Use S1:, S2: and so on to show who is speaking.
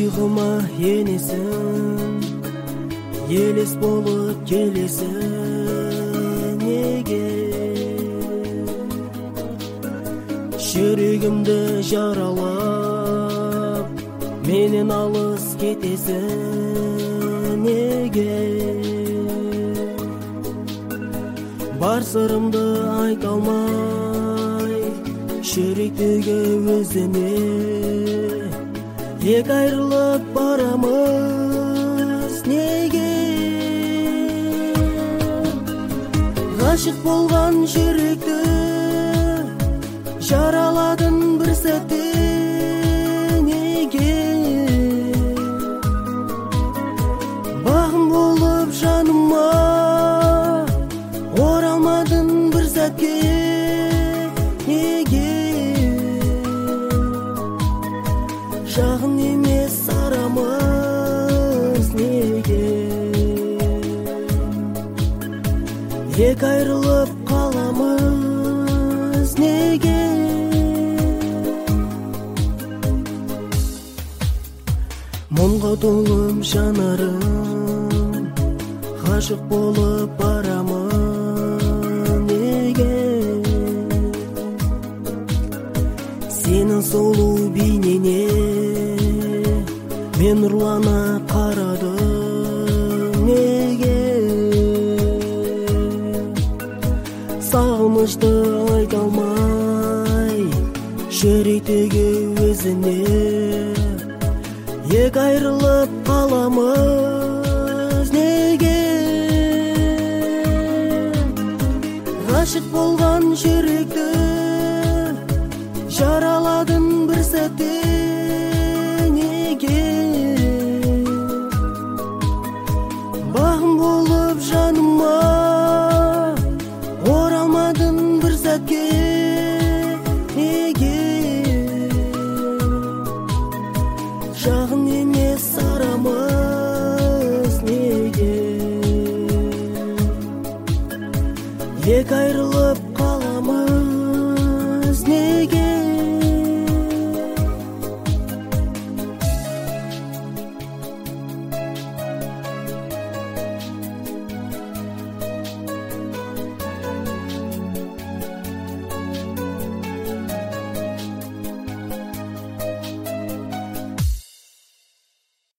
S1: Ұйғыма енесің, елес болып келесің неге? Жүрегімді жаралап, менен алыс кетесің неге? Бар сырымды айта алмай, жүректегі өзіме ек айрылып барамыз неге? Ғашық болған жүректі жараладың бір сәтте неге? Бағым болып жаныма оралмадың бір сәтке неге? Жағын емес арамыз неге? Ек айрылып қаламыз неге? Мұңға толым жанарым, ғашық болып барамын неге? Сенің сұлу бейнеңе мен ұрлана қарадым неге? Сағынышты айта алмай, жүректегі өзіне ек айрылып қаламыз неге? Ғашық болған жүректі жараладың бір сәтте неге? Бағым болып жаныма оралмадың бір сәтке неге? Жағын емес арамыз неге? Ек айрылып